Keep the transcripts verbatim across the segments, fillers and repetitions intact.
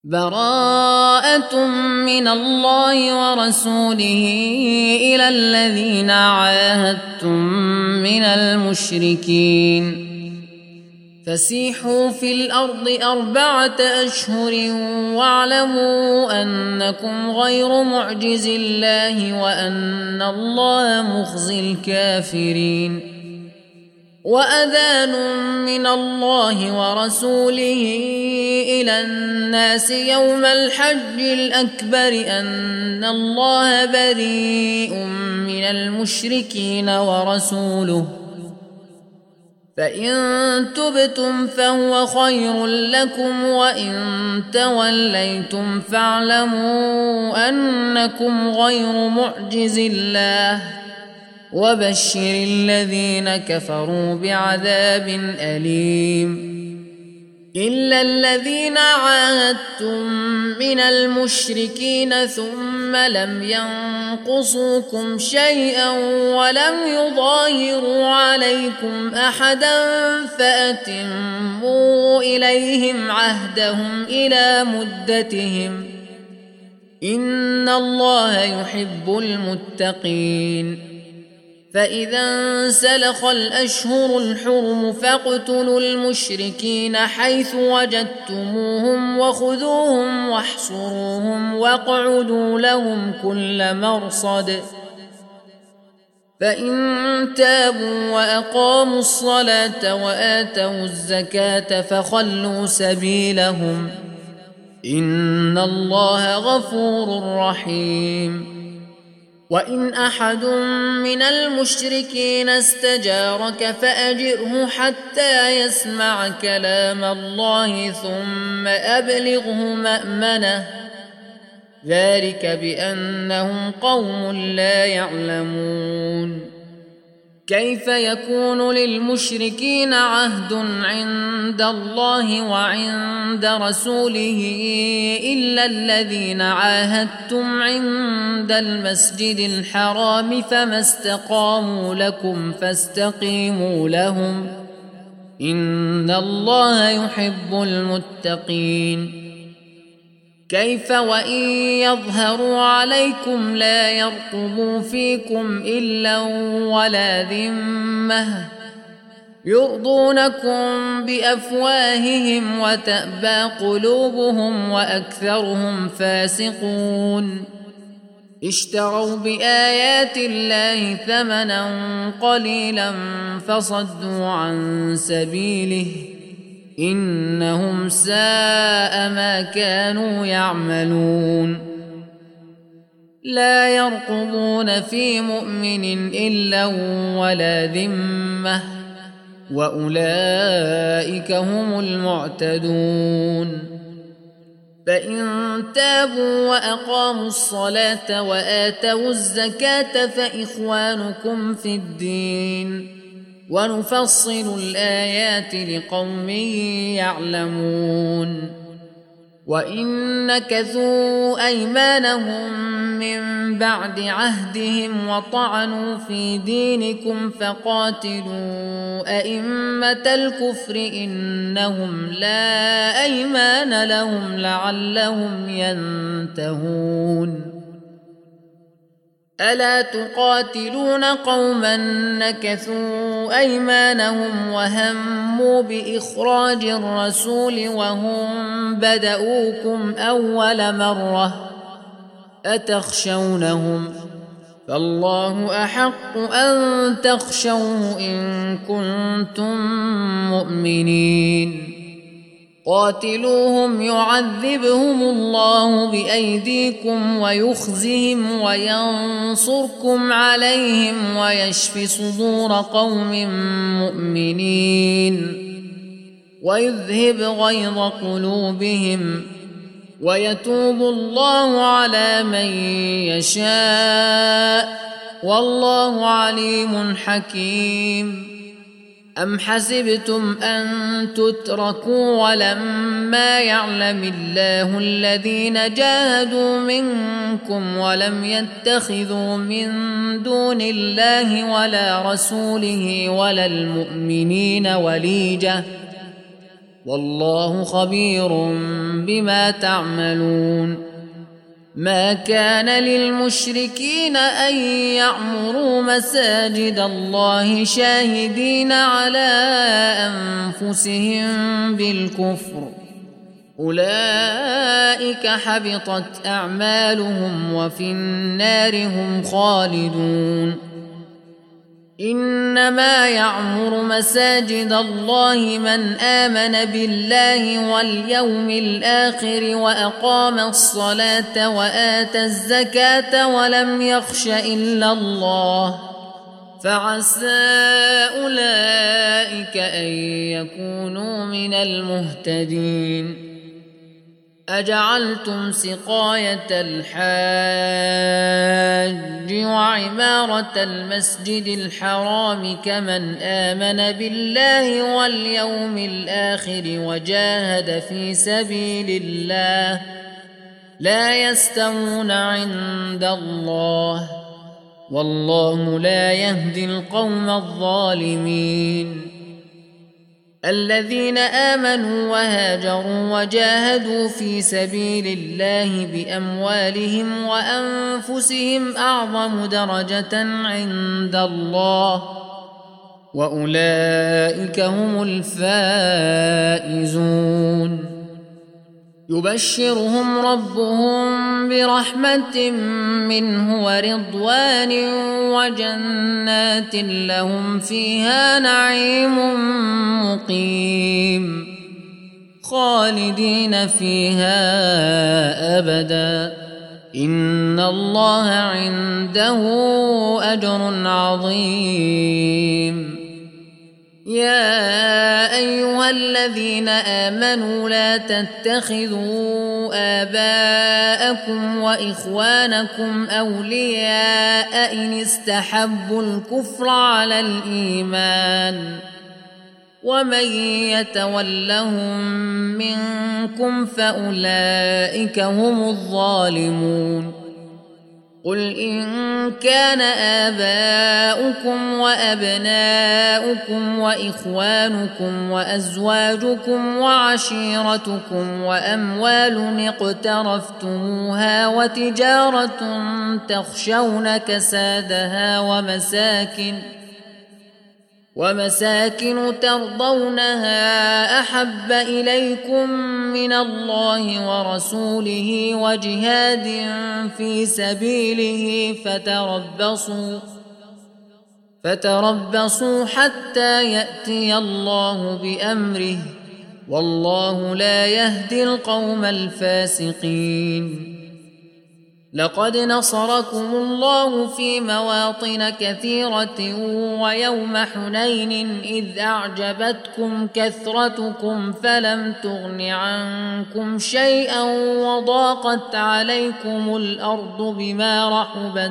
براءة من الله ورسوله إلى الذين عاهدتم من المشركين فسيحوا في الأرض أربعة أشهر واعلموا أنكم غير معجز الله وأن الله مخزي الكافرين وأذان من الله ورسوله إلى الناس يوم الحج الأكبر أن الله بريء من المشركين ورسوله فإن تبتم فهو خير لكم وإن توليتم فاعلموا أنكم غير معجز الله وبشر الذين كفروا بعذاب أليم إلا الذين عاهدتم من المشركين ثم لم ينقصوكم شيئا ولم يظاهروا عليكم أحدا فأتموا إليهم عهدهم إلى مدتهم إن الله يحب المتقين فإذا انسلخ الأشهر الحرم فاقتلوا المشركين حيث وجدتموهم وخذوهم واحصروهم واقعدوا لهم كل مرصد فإن تابوا وأقاموا الصلاة وآتوا الزكاة فخلوا سبيلهم إن الله غفور رحيم وإن أحد من المشركين استجارك فأجره حتى يسمع كلام الله ثم أبلغه مأمنه ذلك بأنهم قوم لا يعلمون كيف يكون للمشركين عهد عند الله وعند رسوله إلا الذين عاهدتم عند المسجد الحرام فما استقاموا لكم فاستقيموا لهم إن الله يحب المتقين كيف وإن يظهروا عليكم لا يرقبوا فيكم إلا ولا ذمة يرضونكم بأفواههم وتأبى قلوبهم وأكثرهم فاسقون اشتروا بآيات الله ثمنا قليلا فصدوا عن سبيله إنهم ساء ما كانوا يعملون لا يرقبون في مؤمن إلا ولا ذمة وأولئك هم المعتدون فإن تابوا وأقاموا الصلاة وآتوا الزكاة فإخوانكم في الدين ونفصل الآيات لقوم يعلمون وإن نكثوا أيمانهم من بعد عهدهم وطعنوا في دينكم فقاتلوا أئمة الكفر إنهم لا أيمان لهم لعلهم ينتهون ألا تقاتلون قوما نكثوا أيمانهم وهموا بإخراج الرسول وهم بدؤوكم أول مرة أتخشونهم فالله أحق أن تخشوه إن كنتم مؤمنين قاتلوهم يعذبهم الله بأيديكم ويخزهم وينصركم عليهم ويشف صدور قوم مؤمنين ويذهب غيظ قلوبهم ويتوب الله على من يشاء والله عليم حكيم أم حسبتم أن تتركوا ولما يعلم الله الذين جاهدوا منكم ولم يتخذوا من دون الله ولا رسوله ولا المؤمنين وليجة والله خبير بما تعملون ما كان للمشركين أن يعمروا مساجد الله شاهدين على أنفسهم بالكفر أولئك حبطت أعمالهم وفي النار هم خالدون إنما يعمر مساجد الله من آمن بالله واليوم الآخر وأقام الصلاة وآتى الزكاة ولم يخش إلا الله فعسى أولئك أن يكونوا من المهتدين أجعلتم سقاية الحاج وعمارة المسجد الحرام كمن آمن بالله واليوم الآخر وجاهد في سبيل الله لا يستوون عند الله والله لا يهدي القوم الظالمين الذين آمنوا وهاجروا وجاهدوا في سبيل الله بأموالهم وأنفسهم أعظم درجة عند الله وأولئك هم الفائزون يبشرهم ربهم برحمة منه ورضوان وجنات لهم فيها نعيم مقيم خالدين فيها أبدا إن الله عنده أجر عظيم يا أيها الذين آمنوا لا تتخذوا آباءكم وإخوانكم أولياء إن استحبوا الكفر على الإيمان ومن يتولهم منكم فأولئك هم الظالمون قل إن كان آباؤكم وأبناؤكم وإخوانكم وأزواجكم وعشيرتكم وأموال اقترفتموها وتجارة تخشون كسادها ومساكن ومساكن ترضونها أحب إليكم من الله ورسوله وجهاد في سبيله فتربصوا فتربصوا حتى يأتي الله بأمره والله لا يهدي القوم الفاسقين لقد نصركم الله في مواطن كثيرة ويوم حنين إذ أعجبتكم كثرتكم فلم تغن عنكم شيئا وضاقت عليكم الأرض بما رحبت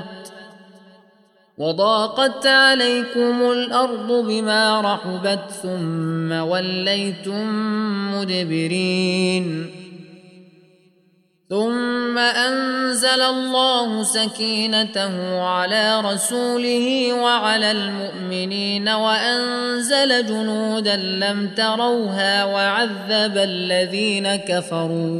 وضاقت عليكم الأرض بما رحبت ثم وليتم مدبرين ثم أنزل الله سكينته على رسوله وعلى المؤمنين وأنزل جنودا لم تروها وعذب الذين كفروا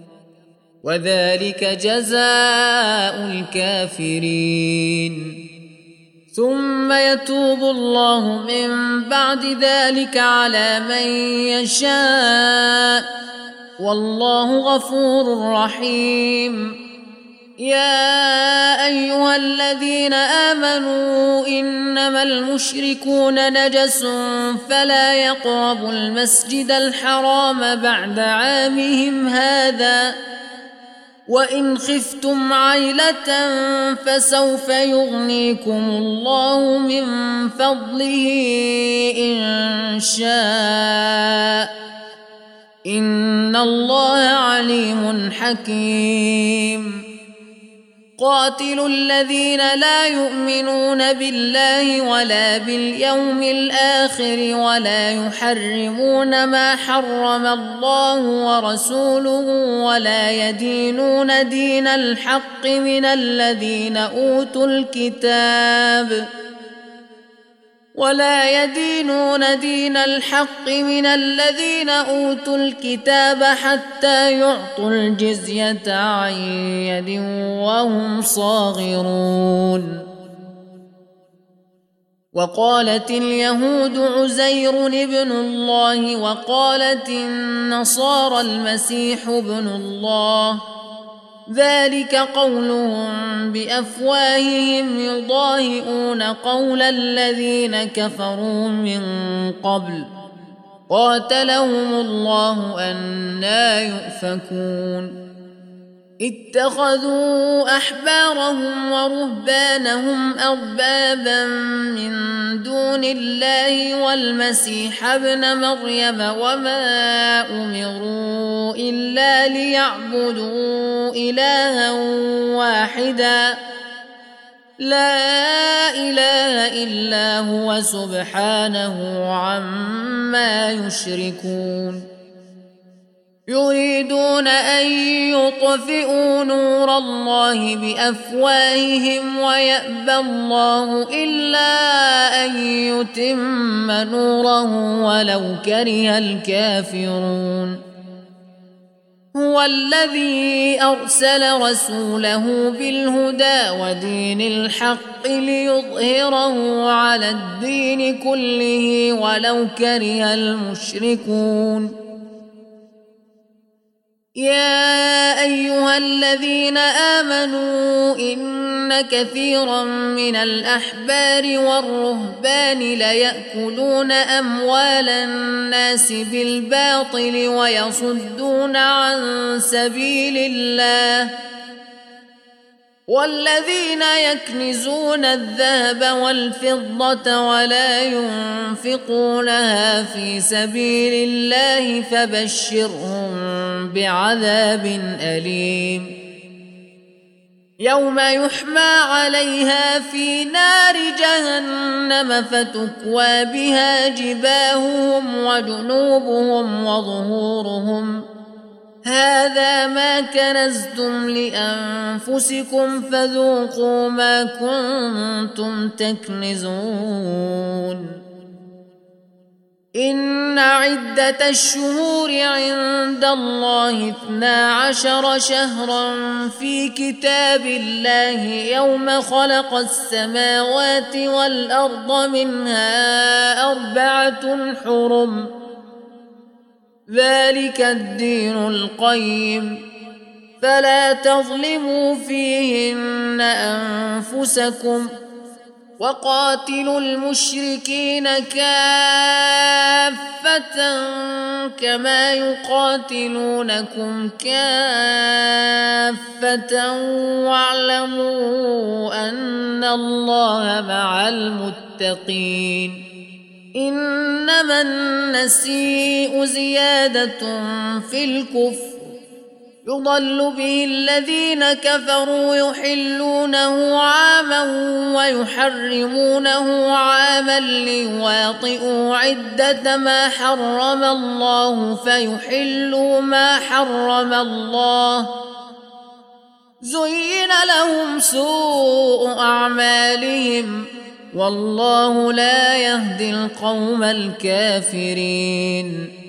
وذلك جزاء الكافرين ثم يتوب الله من بعد ذلك على من يشاء والله غفور رحيم يا أيها الذين آمنوا إنما المشركون نجس فلا يقربوا المسجد الحرام بعد عامهم هذا وإن خفتم عيلة فسوف يغنيكم الله من فضله إن شاء إن الله عليم حكيم قاتلوا الذين لا يؤمنون بالله ولا باليوم الآخر ولا يحرمون ما حرم الله ورسوله ولا يدينون دين الحق من الذين أوتوا الكتاب ولا يدينون دين الحق من الذين أوتوا الكتاب حتى يعطوا الجزية عن يد وهم صاغرون. وقالت اليهود عزير ابن الله وقالت النصارى المسيح ابن الله، ذلك قولهم بأفواههم يضاهئون قول الذين كفروا من قبل، قاتلهم الله أنى يؤفكون. اتخذوا أحبارهم ورهبانهم أربابا من دون الله والمسيح ابن مريم وما أمروا إلا ليعبدوا إلها واحدا لا إله إلا هو سبحانه عما يشركون. يريدون أن يطفئوا نور الله بأفواههم ويأبى الله إلا أن يتم نوره ولو كره الكافرون. هو الذي أرسل رسوله بالهدى ودين الحق ليظهره على الدين كله ولو كره المشركون. يا أيها الذين آمنوا إن كثيرا من الأحبار والرهبان ليأكلون أموال الناس بالباطل ويصدون عن سبيل الله، والذين يكنزون الذهب والفضة ولا ينفقونها في سبيل الله فبشرهم بعذاب أليم. يوم يحمى عليها في نار جهنم فتكوى بها جباههم وجنوبهم وظهورهم، هذا ما كنزتم لأنفسكم فذوقوا ما كنتم تكنزون. إن عدة الشهور عند الله اثنا عشر شهرا في كتاب الله يوم خلق السماوات والأرض منها أربعة حرم، ذلك الدين القيم، فلا تظلموا فيهن أنفسكم، وقاتلوا المشركين كافة كما يقاتلونكم كافة واعلموا أن الله مع المتقين. إنما النسيء زيادة في الكفر يضل به الذين كفروا يحلونه عاما ويحرمونه عاما ليواطئوا عدة ما حرم الله فيحلوا ما حرم الله، زين لهم سوء أعمالهم والله لا يهدي القوم الكافرين.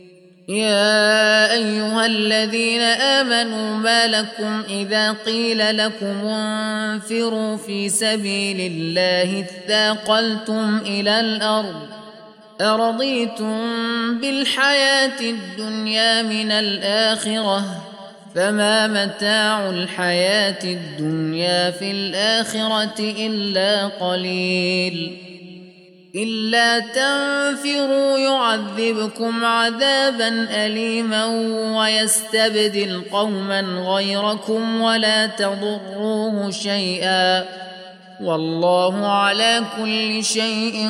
يا أيها الذين آمنوا ما لكم إذا قيل لكم انفروا في سبيل الله اثاقلتم إلى الأرض أرضيتم بالحياة الدنيا من الآخرة فما متاع الحياة الدنيا في الآخرة إلا قليل. إلا تنفروا يعذبكم عذابا أليما ويستبدل قوما غيركم ولا تضروه شيئا والله على كل شيء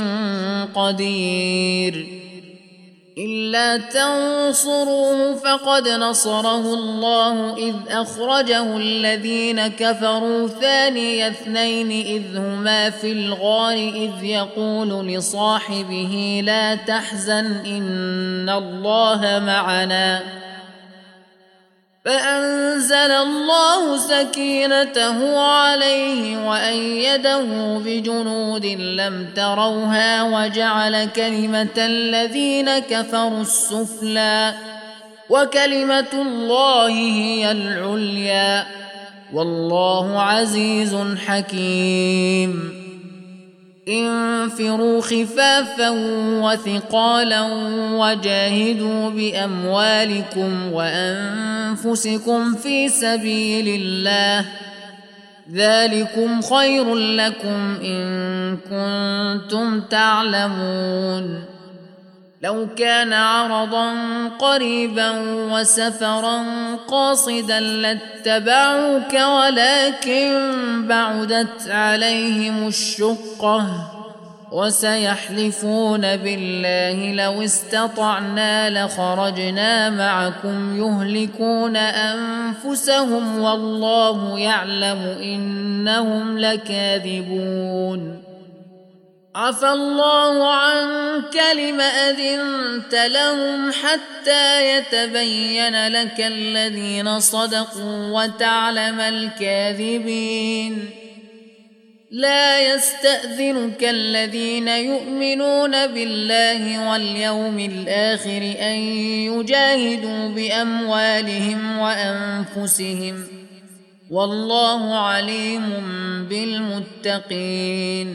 قدير. إلا تنصروه فقد نصره الله إذ أخرجه الذين كفروا ثاني اثنين إذ هما في الغار إذ يقول لصاحبه لا تحزن إن الله معنا فأنزل الله سكينته عليه وأيده بجنود لم تروها وجعل كلمة الذين كفروا السفلى وكلمة الله هي العليا والله عزيز حكيم. انفروا خفافا وثقالا وجاهدوا بأموالكم وأنفسكم في سبيل الله ذلكم خير لكم إن كنتم تعلمون. لو كان عرضا قريبا وسفرا قاصدا لاتبعوك ولكن بعدت عليهم الشقة وسيحلفون بالله لو استطعنا لخرجنا معكم يهلكون أنفسهم والله يعلم إنهم لكاذبون. عفى الله عنك لم أذنت لهم حتى يتبين لك الذين صدقوا وتعلم الكاذبين. لا يستأذنك الذين يؤمنون بالله واليوم الآخر أن يجاهدوا بأموالهم وأنفسهم والله عليم بالمتقين.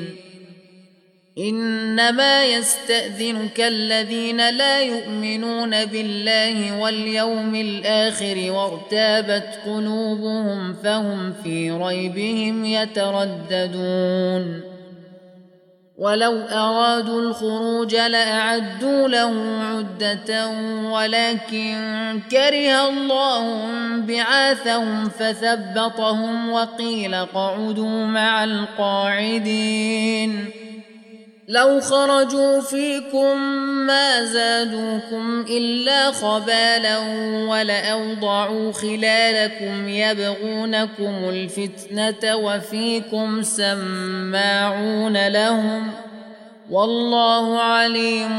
إنما يستأذنك الذين لا يؤمنون بالله واليوم الآخر وارتابت قلوبهم فهم في ريبهم يترددون. ولو أرادوا الخروج لأعدوا له عدة ولكن كره الله بعاثهم فثبطهم وقيل اقعدوا مع القاعدين. لو خرجوا فيكم ما زادوكم إلا خبالا ولأوضعوا خلالكم يبغونكم الفتنة وفيكم سماعون لهم والله عليم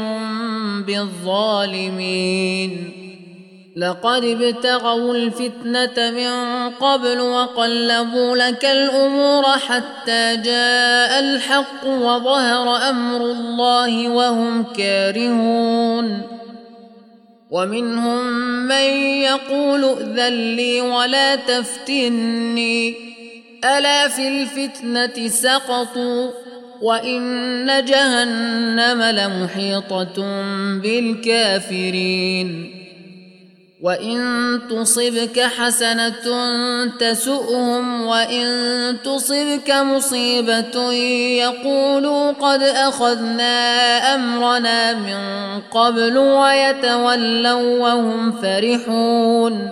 بالظالمين. لقد ابتغوا الفتنة من قبل وقلبوا لك الأمور حتى جاء الحق وظهر أمر الله وهم كارهون. ومنهم من يقول ائذن لي ولا تفتني ألا في الفتنة سقطوا وإن جهنم لمحيطة بالكافرين. وإن تصبك حسنة تسؤهم وإن تصبك مصيبة يقولوا قد أخذنا أمرنا من قبل ويتولوا وهم فرحون.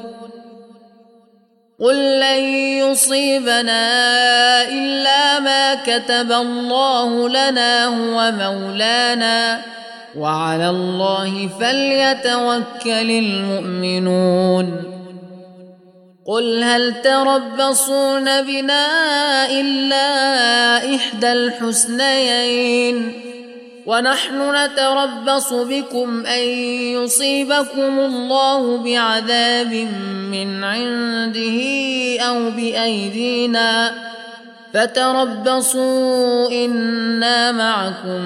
قل لن يصيبنا إلا ما كتب الله لنا هو مولانا وعلى الله فليتوكل المؤمنون. قل هل تربصون بنا إلا إحدى الحسنيين ونحن نتربص بكم أن يصيبكم الله بعذاب من عنده أو بأيدينا فتربصوا إنا معكم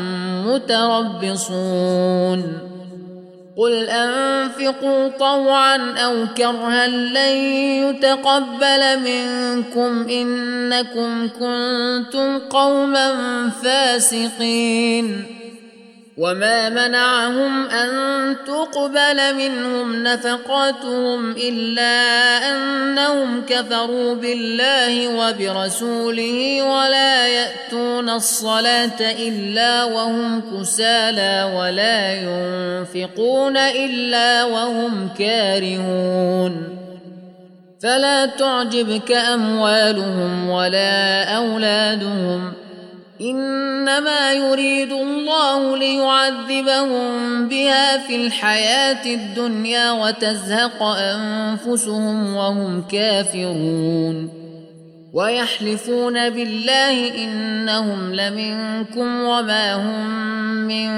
متربصون. قل أنفقوا طوعا أو كرها لن يتقبل منكم إنكم كنتم قوما فاسقين. وما منعهم أن تقبل منهم نفقاتهم إلا أنهم كفروا بالله وبرسوله ولا يأتون الصلاة إلا وهم كسالى ولا ينفقون إلا وهم كارهون. فلا تعجبك أموالهم ولا أولادهم إنما يريد الله ليعذبهم بها في الحياة الدنيا وتزهق أنفسهم وهم كافرون. ويحلفون بالله إنهم لمنكم وما هم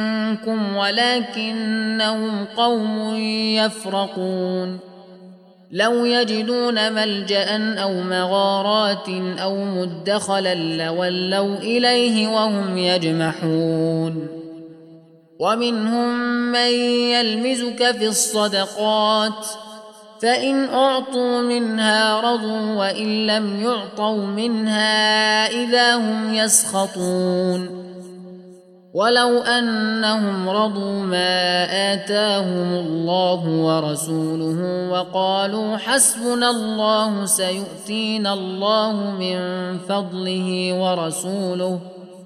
منكم ولكنهم قوم يفرقون. لو يجدون ملجأ أو مغارات أو مدخلا لولوا إليه وهم يجمحون ومنهم من يلمزك في الصدقات فإن أعطوا منها رضوا وإن لم يعطوا منها إذا هم يسخطون ولو أنهم رضوا ما آتاهم الله ورسوله وقالوا حسبنا الله سيؤتينا الله من فضله ورسوله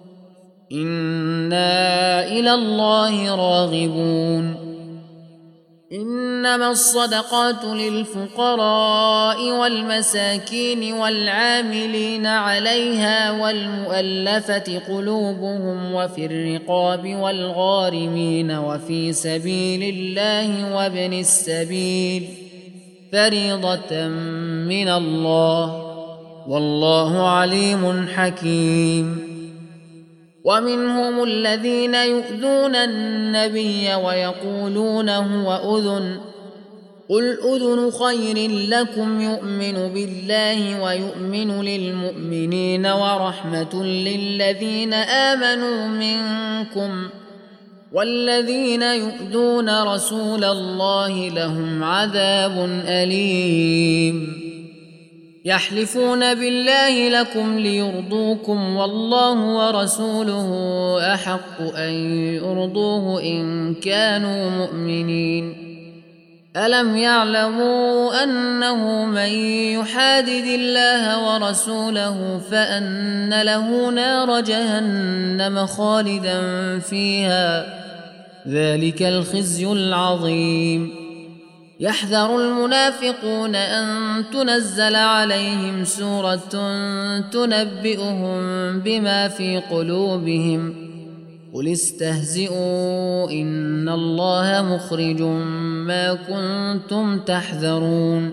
إنا إلى الله راغبون إنما الصدقات للفقراء والمساكين والعاملين عليها والمؤلفة قلوبهم وفي الرقاب والغارمين وفي سبيل الله وابن السبيل فريضة من الله والله عليم حكيم ومنهم الذين يؤذون النبي ويقولون هو أذن قل أذن خير لكم يؤمن بالله ويؤمن للمؤمنين ورحمة للذين آمنوا منكم والذين يؤذون رسول الله لهم عذاب أليم يحلفون بالله لكم ليرضوكم والله ورسوله أحق أن يرضوه إن كانوا مؤمنين ألم يعلموا أنه من يحادد الله ورسوله فأن له نار جهنم خالدا فيها ذلك الخزي العظيم يحذر المنافقون أن تنزل عليهم سورة تنبئهم بما في قلوبهم قل استهزئوا إن الله مخرج ما كنتم تحذرون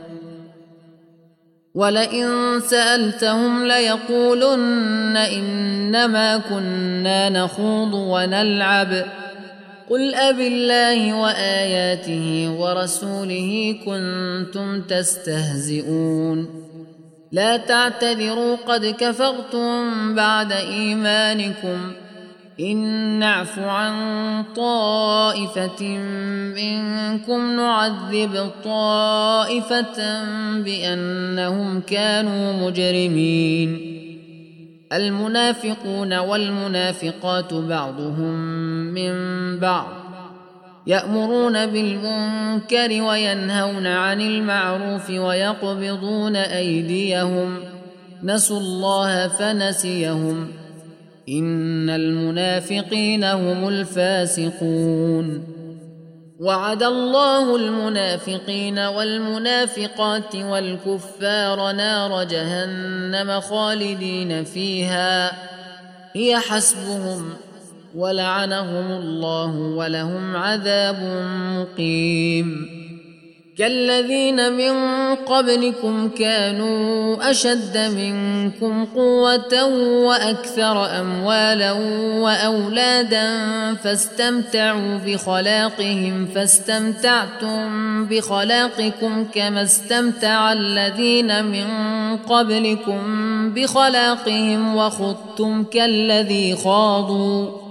ولئن سألتهم ليقولن إنما كنا نخوض ونلعب قل أبالله وآياته ورسوله كنتم تستهزئون لا تعتذروا قد كفرتم بعد إيمانكم إن نعف عن طائفة منكم نعذب طائفة بأنهم كانوا مجرمين المنافقون والمنافقات بعضهم من بعض يأمرون بالمنكر وينهون عن المعروف ويقبضون أيديهم نسوا الله فنسيهم إن المنافقين هم الفاسقون وعد الله المنافقين والمنافقات والكفار نار جهنم خالدين فيها هي حسبهم ولعنهم الله ولهم عذاب مقيم كالذين من قبلكم كانوا أشد منكم قوة وأكثر أموالا وأولادا فاستمتعوا بخلاقهم فاستمتعتم بخلاقكم كما استمتع الذين من قبلكم بخلاقهم وخضتم كالذي خاضوا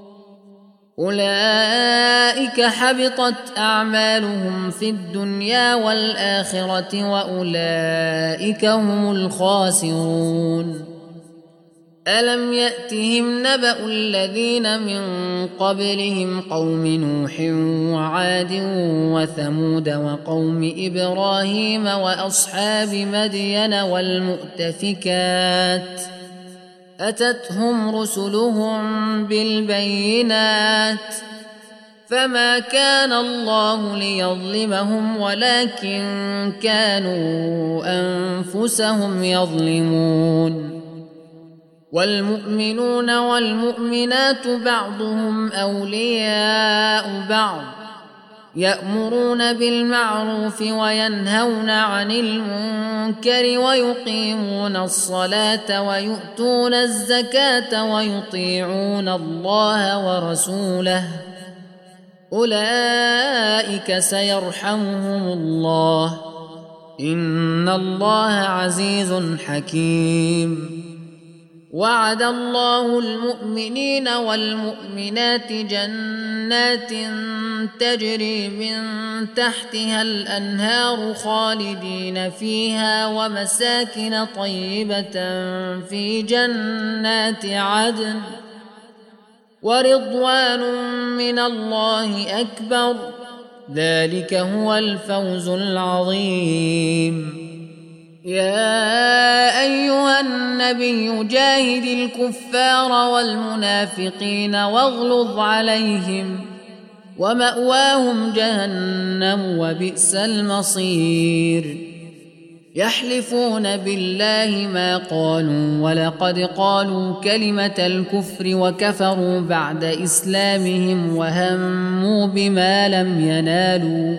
أولئك حبطت أعمالهم في الدنيا والآخرة وأولئك هم الخاسرون ألم يأتهم نبأ الذين من قبلهم قوم نوح وعاد وثمود وقوم إبراهيم وأصحاب مدين والمؤتفكات أتتهم رسلهم بالبينات فما كان الله ليظلمهم ولكن كانوا أنفسهم يظلمون والمؤمنون والمؤمنات بعضهم أولياء بعض يأمرون بالمعروف وينهون عن المنكر ويقيمون الصلاة ويؤتون الزكاة ويطيعون الله ورسوله أولئك سيرحمهم الله إن الله عزيز حكيم. وعد الله المؤمنين والمؤمنات جنات تجري من تحتها الأنهار خالدين فيها ومساكن طيبة في جنات عدن ورضوان من الله أكبر، ذلك هو الفوز العظيم. يا أيها النبي جاهد الكفار والمنافقين واغلظ عليهم ومأواهم جهنم وبئس المصير. يحلفون بالله ما قالوا ولقد قالوا كلمة الكفر وكفروا بعد إسلامهم وهموا بما لم ينالوا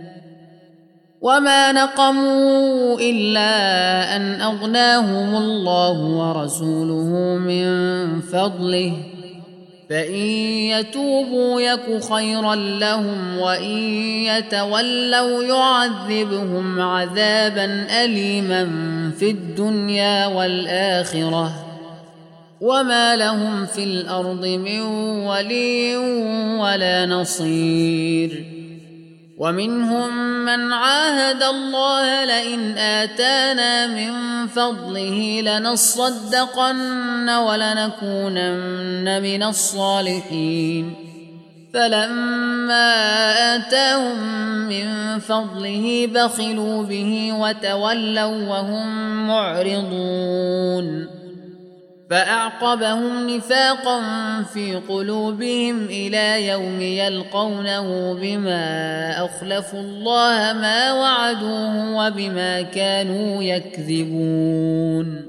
وما نقموا إلا أن أغناهم الله ورسوله من فضله، فإن يتوبوا يك خيرا لهم وإن يتولوا يعذبهم عذابا أليما في الدنيا والآخرة وما لهم في الأرض من ولي ولا نصير. ومنهم من عاهد الله لئن آتانا من فضله لنصدقن ولنكونن من الصالحين، فلما آتاهم من فضله بخلوا به وتولوا وهم معرضون، فأعقبهم نفاقا في قلوبهم إلى يوم يلقونه بما أخلفوا الله ما وعدوه وبما كانوا يكذبون.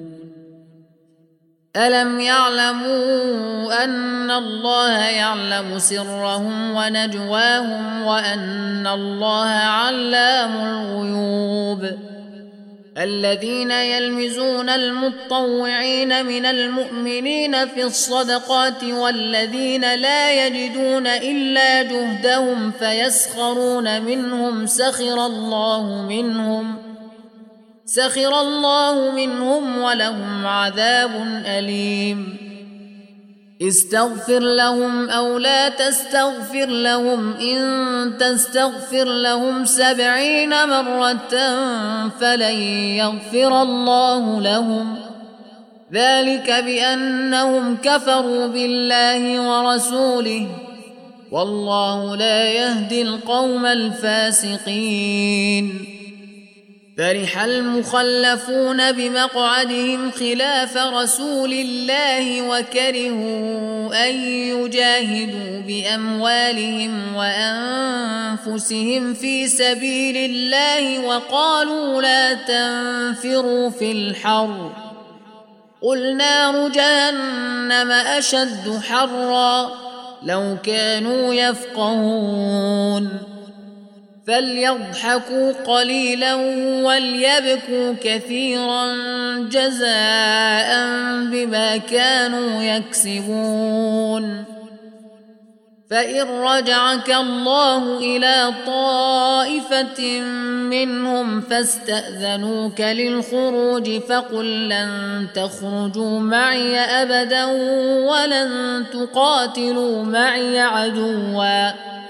ألم يعلموا أن الله يعلم سرهم ونجواهم وأن الله علام الغيوب؟ الذين يلمزون المطوعين من المؤمنين في الصدقات والذين لا يجدون إلا جهدهم فيسخرون منهم سخر الله منهم سخر الله منهم ولهم عذاب أليم. استغفر لهم أو لا تستغفر لهم إن تستغفر لهم سبعين مرة فلن يغفر الله لهم، ذلك بأنهم كفروا بالله ورسوله والله لا يهدي القوم الفاسقين. فرح المخلفون بمقعدهم خلاف رسول الله وكرهوا أن يجاهدوا بأموالهم وأنفسهم في سبيل الله وقالوا لا تنفروا في الحر قل نار جهنم أشد حرا لو كانوا يفقهون. فليضحكوا قليلا وليبكوا كثيرا جزاء بما كانوا يكسبون. فإن رجعك الله إلى طائفة منهم فاستأذنوك للخروج فقل لن تخرجوا معي أبدا ولن تقاتلوا معي عدوا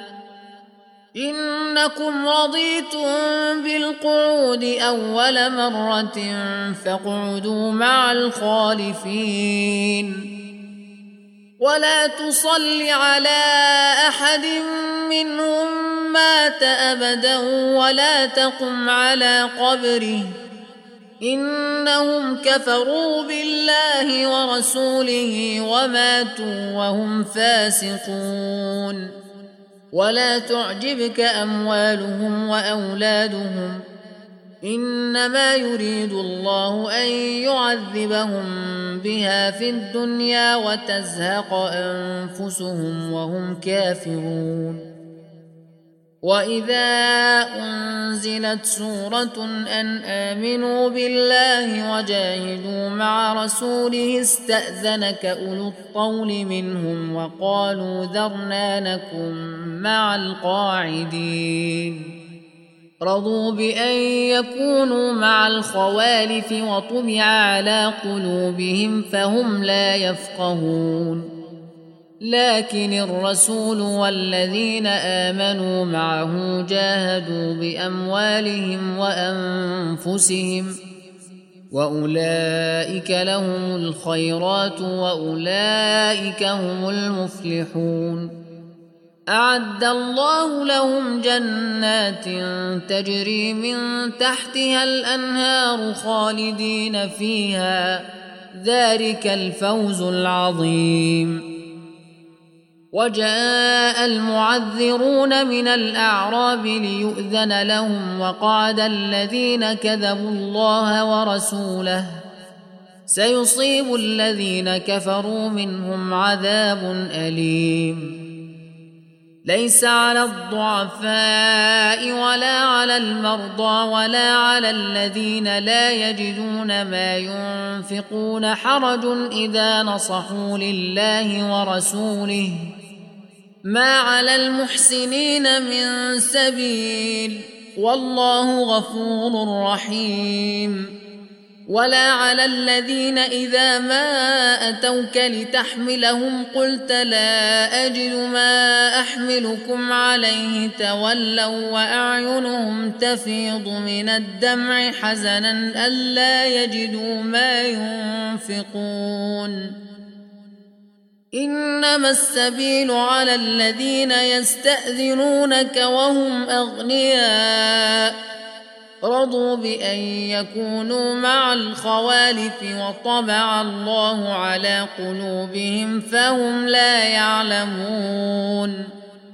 إنكم رضيتم بالقعود أول مرة فاقعدوا مع الخالفين. ولا تصل على أحد منهم مات أبدا ولا تقم على قبره إنهم كفروا بالله ورسوله وماتوا وهم فاسقون. ولا تعجبك أموالهم وأولادهم إنما يريد الله أن يعذبهم بها في الدنيا وتزهق أنفسهم وهم كافرون. وإذا أنزلت سورة أن آمنوا بالله وجاهدوا مع رسوله استأذنك أولو الطول منهم وقالوا ذرنا نكن مع القاعدين رضوا بأن يكونوا مع الخوالف وطبع على قلوبهم فهم لا يفقهون لكن الرسول والذين آمنوا معه جاهدوا بأموالهم وأنفسهم وأولئك لهم الخيرات وأولئك هم المفلحون أعد الله لهم جنات تجري من تحتها الأنهار خالدين فيها ذلك الفوز العظيم. وجاء المعذرون من الأعراب ليؤذن لهم وقعد الذين كذبوا الله ورسوله سيصيب الذين كفروا منهم عذاب أليم. ليس على الضعفاء ولا على المرضى ولا على الذين لا يجدون ما ينفقون حرج إذا نصحوا لله ورسوله ما على المحسنين من سبيل والله غفور رحيم. ولا على الذين إذا ما أتوك لتحملهم قلت لا أجد ما أحملكم عليه تولوا وأعينهم تفيض من الدمع حزنا ألا يجدوا ما ينفقون. إنما السبيل على الذين يستأذنونك وهم أغنياء رضوا بأن يكونوا مع الخوالف وطبع الله على قلوبهم فهم لا يعلمون.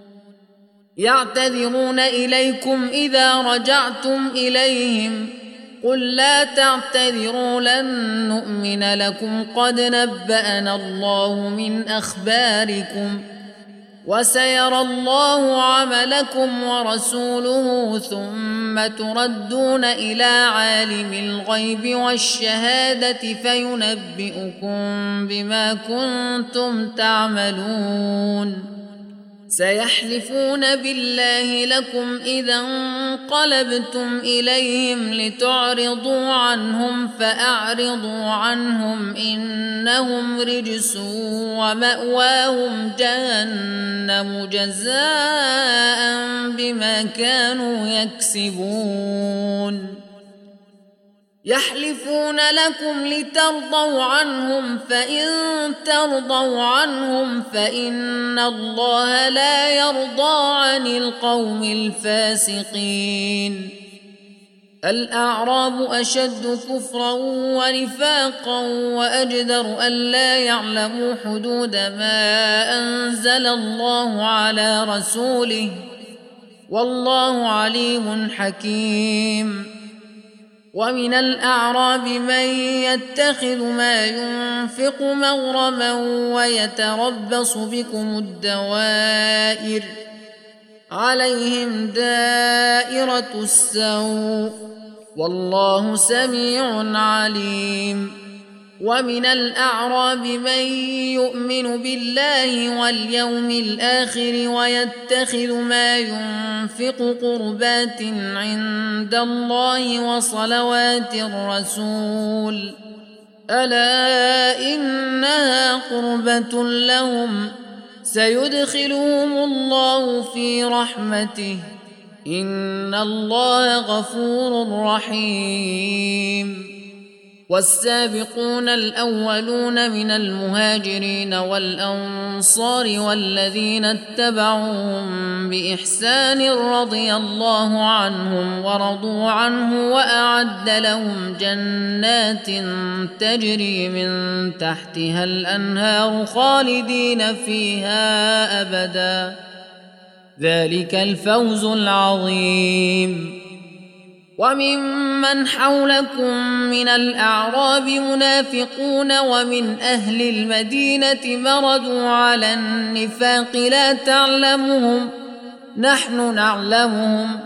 يعتذرون إليكم إذا رجعتم إليهم قل لا تعتذروا لن نؤمن لكم قد نبأنا الله من أخباركم وسيرى الله عملكم ورسوله ثم تردون إلى عالم الغيب والشهادة فينبئكم بما كنتم تعملون. سيحلفون بالله لكم إذا انقلبتم إليهم لتعرضوا عنهم فأعرضوا عنهم إنهم رجس ومأواهم جهنم جزاء بما كانوا يكسبون. يحلفون لكم لترضوا عنهم فإن ترضوا عنهم فإن الله لا يرضى عن القوم الفاسقين. الأعراب أشد كفرا ونفاقا وأجدر ألا يعلموا حدود ما أنزل الله على رسوله والله عليم حكيم. ومن الأعراب من يتخذ ما ينفق مغرما ويتربص بكم الدوائر عليهم دائرة السوء والله سميع عليم. ومن الأعراب من يؤمن بالله واليوم الآخر ويتخذ ما ينفق قربات عند الله وصلوات الرسول ألا إنها قربة لهم سيدخلهم الله في رحمته إن الله غفور رحيم. والسابقون الأولون من المهاجرين والأنصار والذين اتبعوهم بإحسان رضي الله عنهم ورضوا عنه وأعد لهم جنات تجري من تحتها الأنهار خالدين فيها أبدا ذلك الفوز العظيم. وممن حولكم من الأعراب منافقون ومن أهل المدينة مردوا على النفاق لا تعلمهم نحن نعلمهم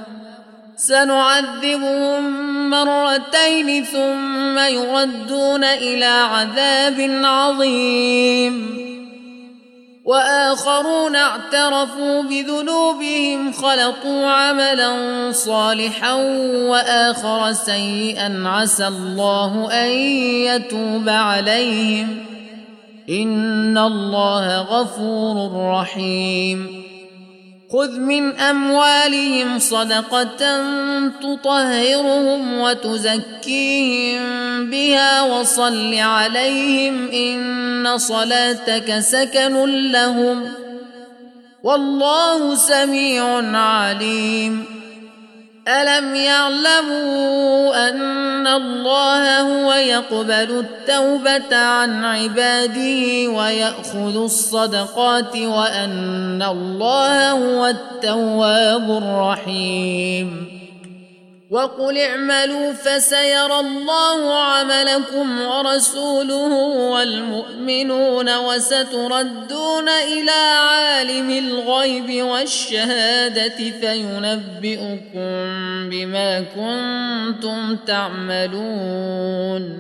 سنعذبهم مرتين ثم يردون إلى عذاب عظيم. وآخرون اعترفوا بذنوبهم خلطوا عملا صالحا وآخر سيئا عسى الله أن يتوب عليهم إن الله غفور رحيم خذ من أموالهم صدقة تطهرهم وتزكيهم بها وصل عليهم إن صلاتك سكن لهم والله سميع عليم ألم يعلموا أن الله هو يقبل التوبة عن عباده ويأخذ الصدقات وأن الله هو التواب الرحيم وقل اعملوا فسيرى الله عملكم ورسوله والمؤمنون وستردون إلى عالم الغيب والشهادة فينبئكم بما كنتم تعملون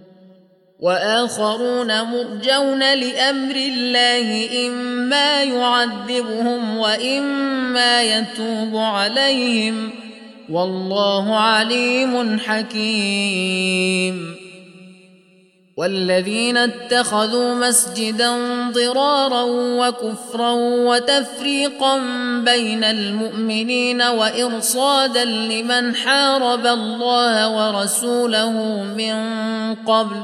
وآخرون مرجون لأمر الله إما يعذبهم وإما يتوب عليهم والله عليم حكيم والذين اتخذوا مسجدا ضرارا وكفرا وتفريقا بين المؤمنين وإرصادا لمن حارب الله ورسوله من قبل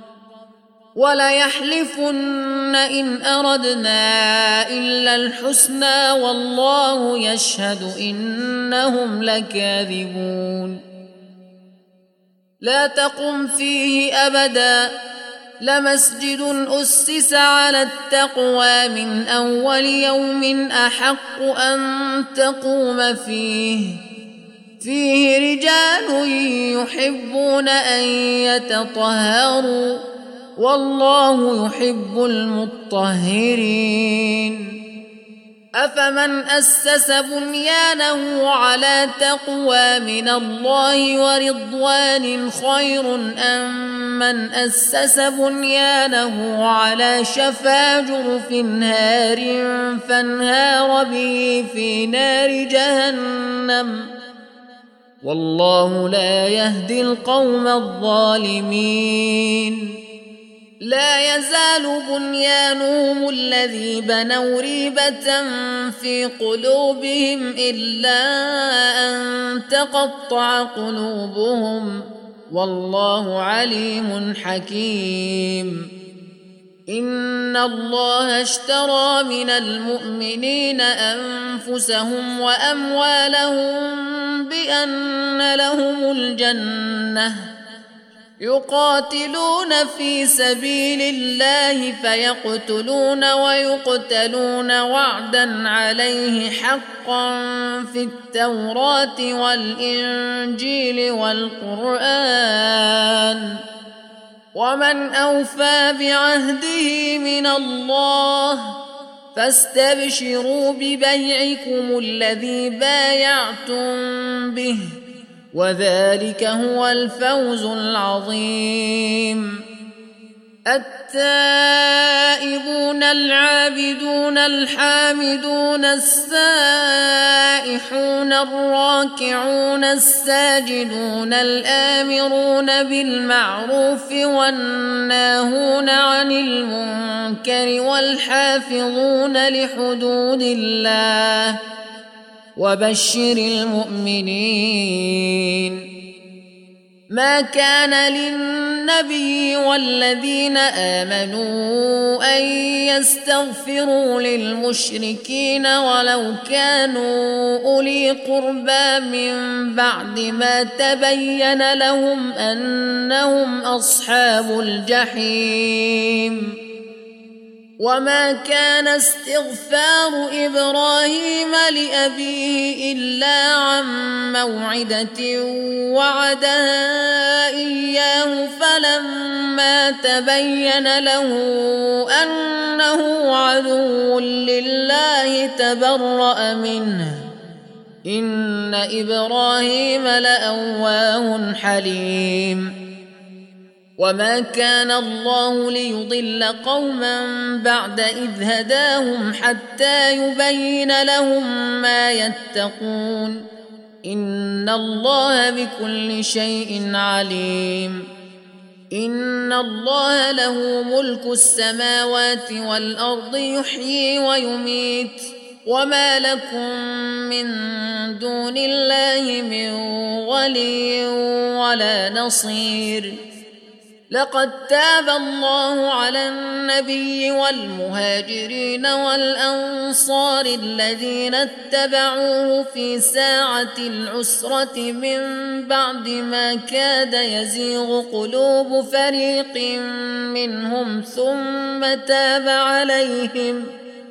وليحلفن إن أردنا إلا الحسنى والله يشهد إنهم لكاذبون لا تقم فيه أبدا لمسجد أسس على التقوى من أول يوم أحق أن تقوم فيه فيه رجال يحبون أن يتطهروا والله يحب المطهرين أفمن أسس بنيانه على تقوى من الله ورضوان خير أم من أسس بنيانه على شفا جرف هار فانهار به في نار جهنم والله لا يهدي القوم الظالمين لا يزال بنيانهم الذي بنوا ريبة في قلوبهم إلا أن تقطع قلوبهم والله عليم حكيم إن الله اشترى من المؤمنين أنفسهم وأموالهم بأن لهم الجنة يقاتلون في سبيل الله فيقتلون ويقتلون وعدا عليه حقا في التوراة والإنجيل والقرآن ومن أوفى بعهده من الله فاستبشروا ببيعكم الذي بايعتم به وذلك هو الفوز العظيم التائبون العابدون الحامدون السائحون الراكعون الساجدون الآمرون بالمعروف والناهون عن المنكر والحافظون لحدود الله وبشر المؤمنين ما كان للنبي والذين آمنوا أن يستغفروا للمشركين ولو كانوا أولي قربى من بعد ما تبين لهم أنهم أصحاب الجحيم وما كان استغفار إبراهيم لأبيه إلا عن موعدة وعدها إياه فلما تبين له أنه عدو لله تبرأ منه إن إبراهيم لأواه حليم وما كان الله ليضل قوما بعد إذ هداهم حتى يبين لهم ما يتقون إن الله بكل شيء عليم إن الله له ملك السماوات والأرض يحيي ويميت وما لكم من دون الله من ولي ولا نصير لقد تاب الله على النبي والمهاجرين والأنصار الذين اتبعوه في ساعة العسرة من بعد ما كاد يزيغ قلوب فريق منهم ثم تاب عليهم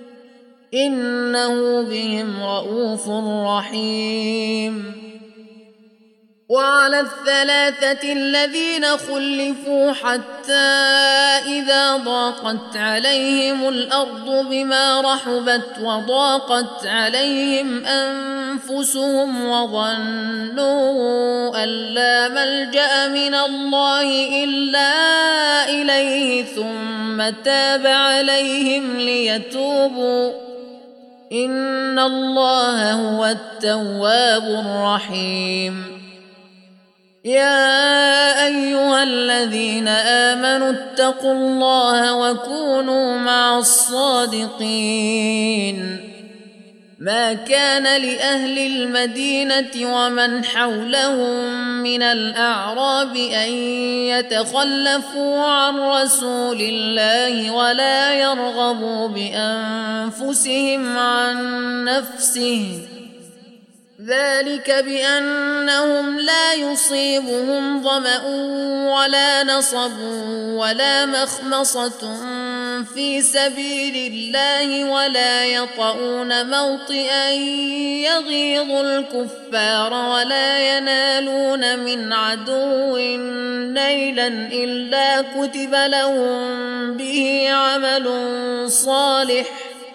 إنه بهم رءوف رحيم وعلى الثلاثة الذين خلفوا حتى إذا ضاقت عليهم الأرض بما رحبت وضاقت عليهم أنفسهم وظنوا أن لا ملجأ من الله إلا إليه ثم تاب عليهم ليتوبوا إن الله هو التواب الرحيم يا أيها الذين آمنوا اتقوا الله وكونوا مع الصادقين ما كان لأهل المدينة ومن حولهم من الأعراب أن يتخلفوا عن رسول الله ولا يرغبوا بأنفسهم عن نفسه ذلك بأنهم لا يصيبهم ظمأ ولا نصب ولا مخمصة في سبيل الله ولا يطؤون موطئا يغيظ الكفار ولا ينالون من عدو نيلا إلا كتب لهم به عمل صالح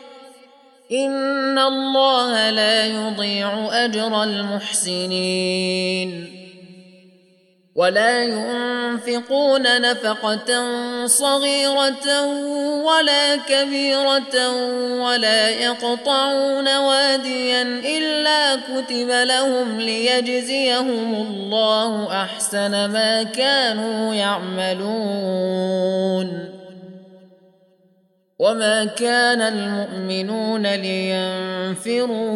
إن الله لا يضيع أجر المحسنين ولا ينفقون نفقة صغيرة ولا كبيرة ولا يقطعون واديا إلا كتب لهم ليجزيهم الله أحسن ما كانوا يعملون وما كان المؤمنون لينفروا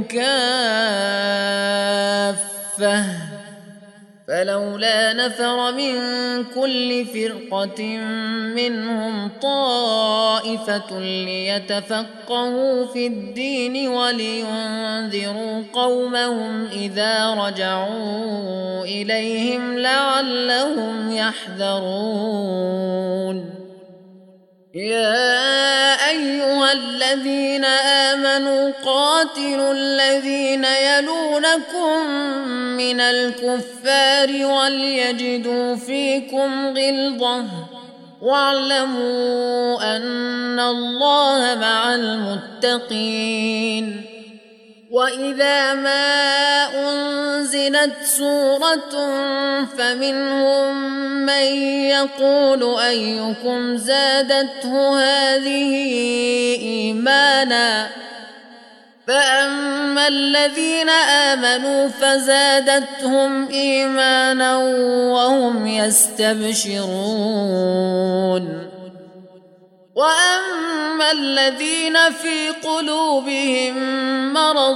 كافة فلولا نفر من كل فرقة منهم طائفة ليتفقهوا في الدين ولينذروا قومهم إذا رجعوا إليهم لعلهم يحذرون يا أيها الذين آمنوا قاتلوا الذين يلونكم من الكفار وليجدوا فيكم غلظة واعلموا أن الله مع المتقين وإذا ما أنزلت سورة فمنهم من يقول أيكم زادته هذه إيمانا فأما الذين آمنوا فزادتهم إيمانا وهم يستبشرون وأما الذين في قلوبهم مرض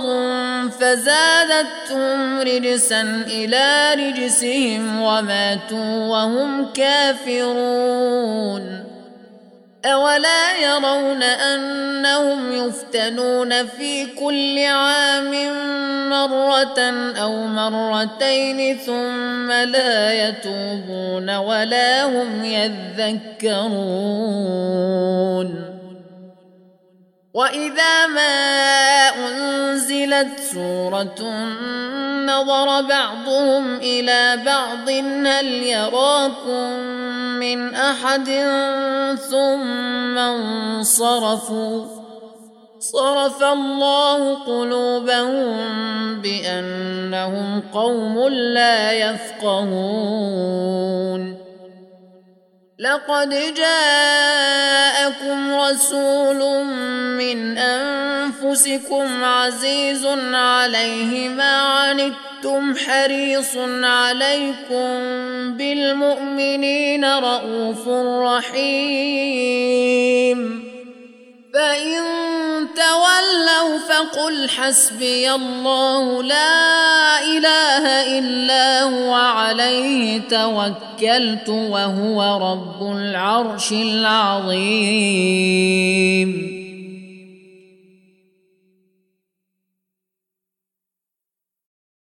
فزادتهم رجسا إلى رجسهم وماتوا وهم كافرون أولا يرون أنهم يفتنون في كل عام مرة أو مرتين ثم لا يتوبون ولا هم يذكرون وإذا ما أنزلت سورة نظر بعضهم إلى بعض هل يراكم من أحد ثم انصرفوا صرف الله قلوبهم بأنهم قوم لا يفقهون لقد جاءكم رسول من أنفسكم عزيز عليه ما عنتم حريص عليكم بالمؤمنين رؤوف رحيم فإن تولوا فقل حسبي الله لا إله إلا هو عليه توكلت وهو رب العرش العظيم.